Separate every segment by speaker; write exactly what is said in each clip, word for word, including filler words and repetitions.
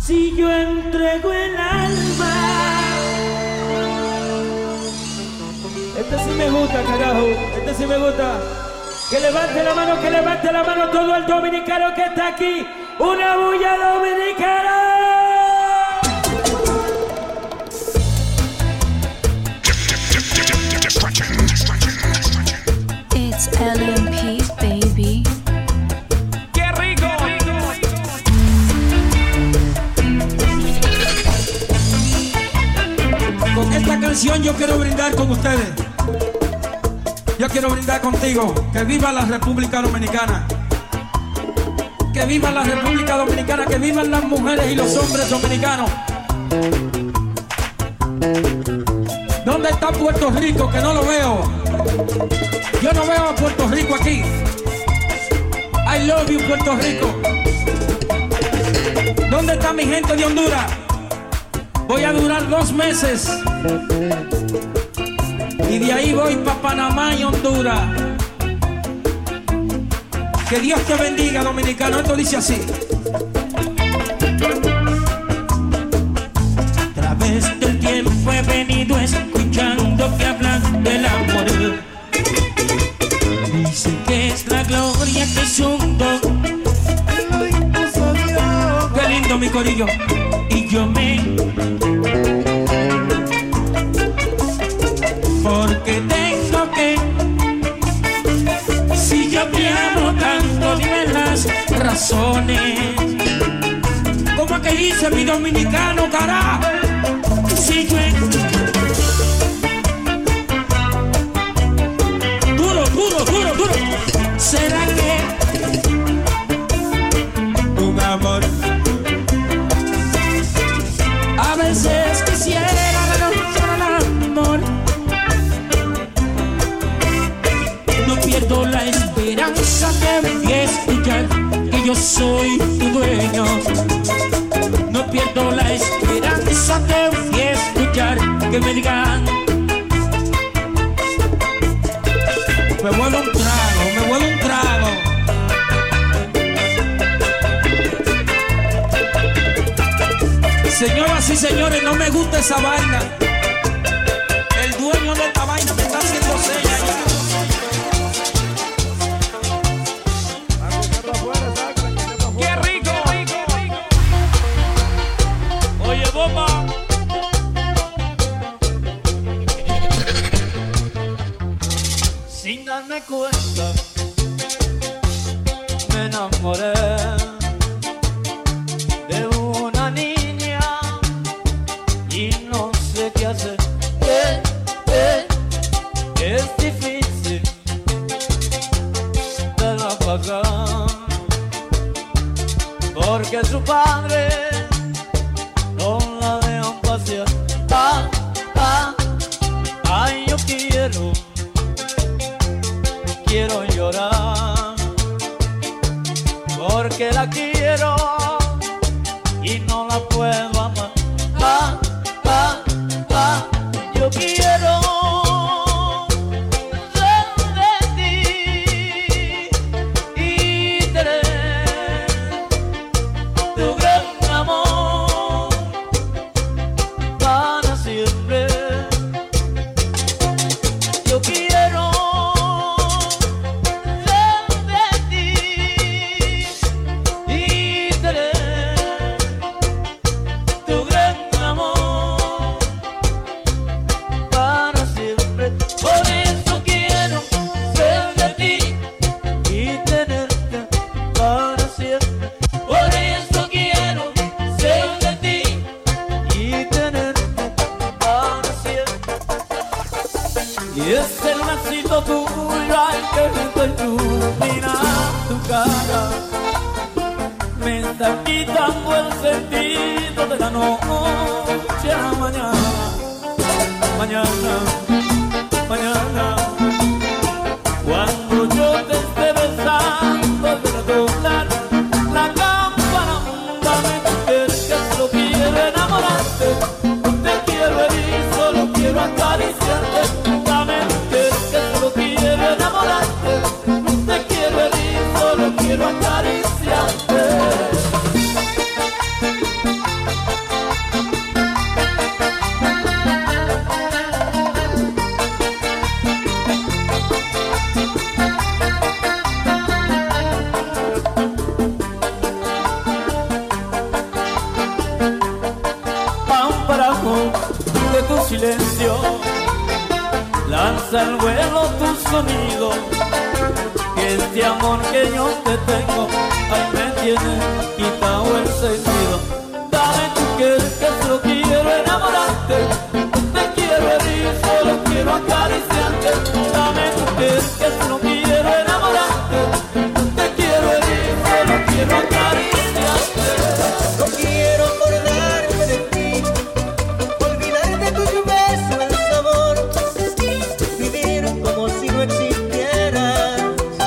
Speaker 1: Si yo entrego el alma. Este sí me gusta, carajo. Este sí me gusta. Que levante la mano, que levante la mano todo el dominicano que está aquí. ¡Una bulla dominicana!
Speaker 2: It's L M P, baby.
Speaker 1: ¡Qué rico! Con esta canción yo quiero brindar con ustedes. Yo quiero brindar contigo. Que viva la República Dominicana. Que viva la República Dominicana. Que vivan las mujeres y los hombres dominicanos. ¿Dónde está Puerto Rico? Que no lo veo. Yo no veo a Puerto Rico aquí. I love you, Puerto Rico. ¿Dónde está mi gente de Honduras? Voy a durar dos meses. Y de ahí voy para Panamá y Honduras. Que Dios te bendiga, dominicano. Esto dice así. A través del tiempo he venido escuchando que hablan del amor. Dicen que es la gloria, que es un don. Qué lindo mi corillo. Y yo me... Porque tengo que... Si yo te amo tanto, dime las razones. ¿Cómo que dice mi dominicano, carajo? Si yo... Duro, duro, duro, duro. ¿Será que un amor? A veces quisiera renunciar al amor. No pierdo la esperanza de escuchar que yo soy tu dueño. No pierdo la esperanza de escuchar que me digan. Me vuelvo un trago, me vuelvo un trago. Señoras y señores, no me gusta esa vaina. El dueño de esta vaina me está haciendo señas ya. ¡Qué rico! Oye, bomba.
Speaker 3: Sin darme cuenta, me enamoré de una niña y no sé qué hacer. Eh, eh, es difícil de la pagar porque su padre no la deja pasear. Ah, ah, ay, yo quiero. Quiero llorar porque la quiero y no la puedo amar. Ah, ah, ah, yo quiero ser de ti y tener tu gran amor para siempre. Yo quiero y es el lacito tuyo al que me ilumina tu cara. Me está quitando el sentido de la noche a la mañana. Mañana, mañana, cuando yo te esté besando al redoblar la campana, dame tu querer que solo quiero enamorarte. No te quiero herir, solo quiero acariciarte. Quiero acariciarte. alza el vuelo tu sonido, que este amor que yo te tengo, ay, me tiene quitado el sentido. Dame tu querer que solo quiero enamorarte, no te quiero herir, solo quiero acariciarte. Dame tu querer que solo quiero enamorarte, no te quiero herir, solo quiero acariciarte.
Speaker 4: No quiero acordarme de ti, olvidar de tus besos el sabor, vivir como si no existieras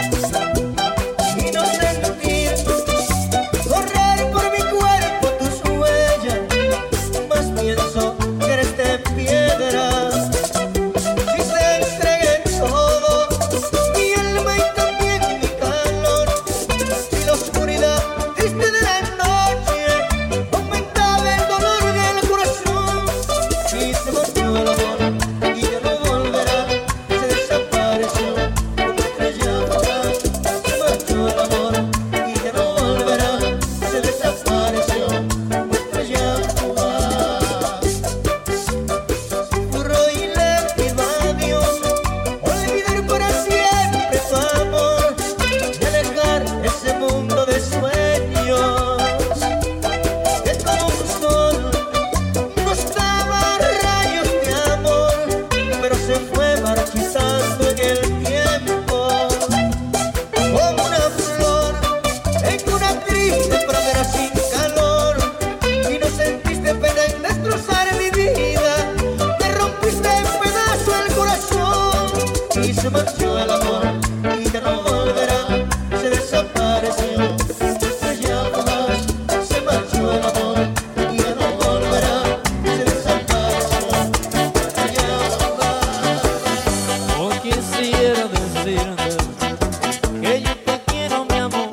Speaker 4: y no sentir, correr por mi cuerpo tus huellas, más pienso que eres de piedra. Si te entregué todo, mi alma y también mi calor, si la oscuridad triste de la noche aumentaba el dolor del corazón, y se marchó el amor y ya no volverá, se desapareció como estrella fugaz. Se marchó el amor y ya no volverá, se desapareció como estrella fugaz. Susurró y le pido a Dios olvidar para siempre tu amor y alejar ese mundo de sueños que como un sol nos daba rayos de amor, pero se fue marchitando en el tiempo como una flor en una triste pradera sin calor. Y no sentiste pena en destrozar mi vida, te rompiste en pedazo el corazón, y se marchó el amor y ya no volverá, se desapareció estrella fugaz. Se marchó el amor y ya no volverá, se desapareció estrella fugaz.
Speaker 3: No quisiera decirte que yo te quiero, mi amor.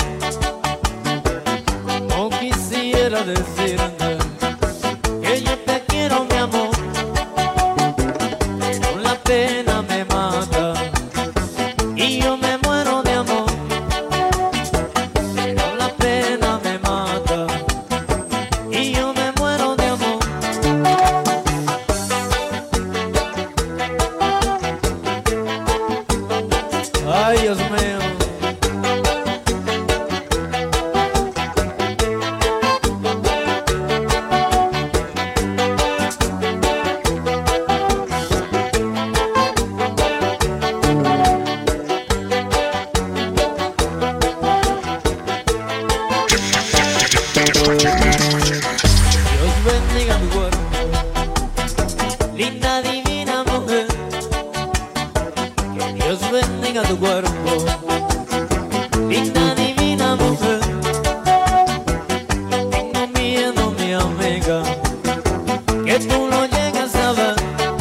Speaker 3: No quisiera decirte que yo te quiero, mi amor. Pero la pena me mata y yo me muero de amor. Pero la pena me mata y yo me muero de amor. Ay, Dios mío. Dios bendiga tu cuerpo, linda divina mujer. Que Dios bendiga tu cuerpo, linda divina mujer. Tengo miedo, mi amiga, que tú lo llegas a ver.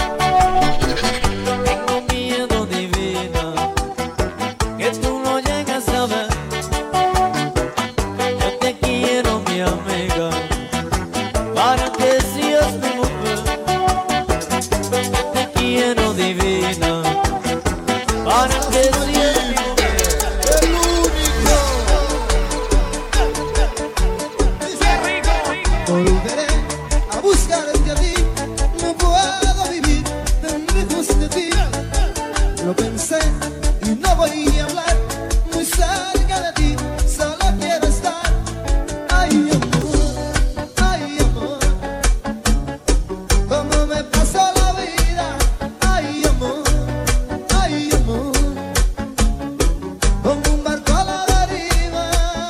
Speaker 3: Tengo miedo, divina, que tú lo llegas a ver. Yo te quiero, mi amiga, para que seas mi mujer. Yo te quiero, divina, para que seas mi mujer.
Speaker 4: El único. Volveré a buscarte a ti, no puedo vivir tan lejos de ti. Lo pensé y no voy a hablar, muy cerca de ti, solo quiero estar. Ay, amor, ay, amor, cómo me pasó la vida. Ay, amor, ay, amor, como un barco a la deriva.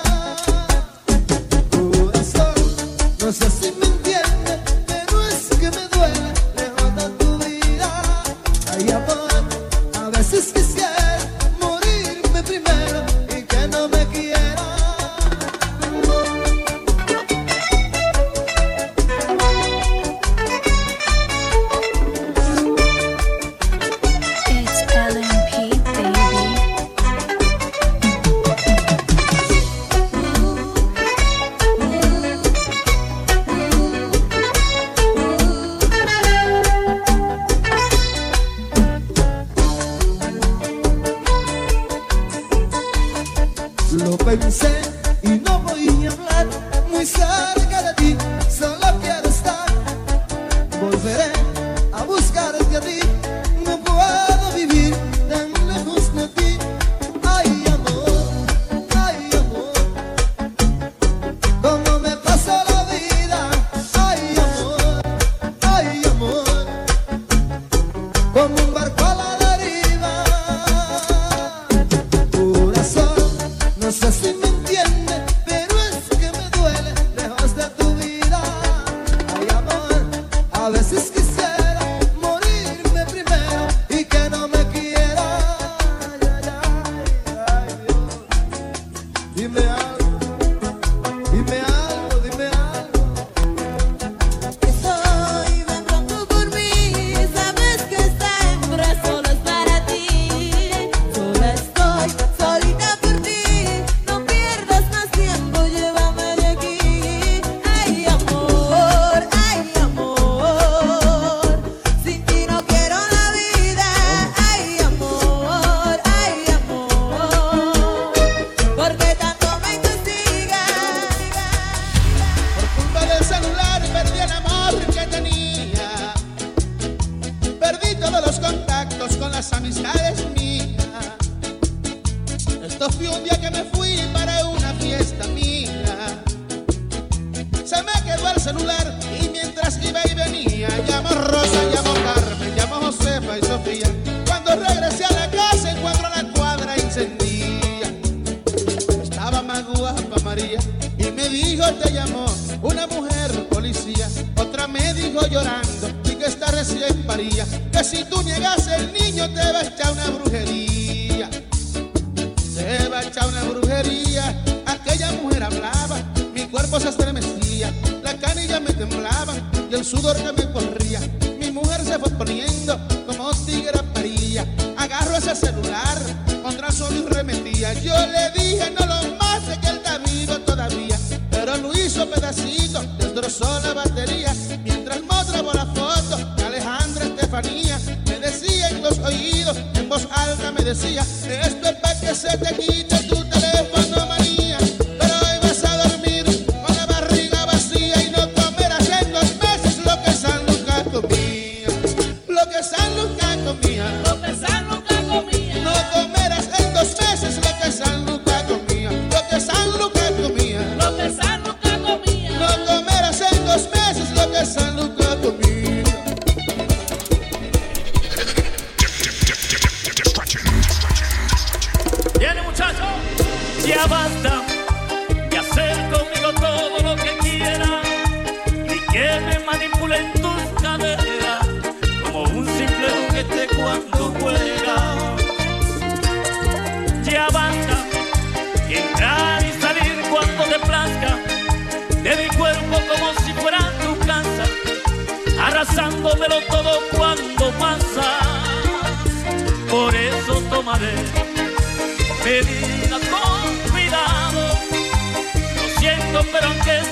Speaker 4: Corazón, no sé si me entiendes, pero es que me duele lejos de tu vida. Ay, amor, a veces quisiera morirme primero y que no me quiera.
Speaker 2: It's L M P, baby.
Speaker 5: te paría, que si tú niegas el niño te va a echar una brujería. Te va a echar una brujería. Aquella mujer hablaba, mi cuerpo se estremecía, la canilla me temblaba y el sudor que me corría. Mi mujer se fue poniendo como tigre paría. Agarro ese celular, contra sol y remetía. Yo le dije no lo mates, que él está vivo todavía, pero lo hizo pedacito, destrozó la batería. Mientras mostraba la foto de Alejandra Estefanía, me decía en los oídos, en voz alta me decía: esto es para que se te quite tu teléfono manía, pero hoy vas a dormir con la barriga vacía y no comerás en dos meses lo que San Lucas comía, lo que San Lucas comía,
Speaker 3: Lo que San Lucas comía.
Speaker 5: no comerás en dos meses lo que San Lucas comía, lo que San Lucas comía,
Speaker 3: Lo que San Lucas comía.
Speaker 5: no comerás en dos meses lo que San Lucas comía.
Speaker 3: Viene, muchacho, ya basta de hacer conmigo todo lo que quieras y que me manipulen tus caderas como un simple juguete cuando juega. Ya basta de entrar y salir cuando te plazca de mi cuerpo como si fuera tu casa, arrasándomelo todo cuando pasa. Por eso tomaré medidas con cuidado. Lo siento, pero aunque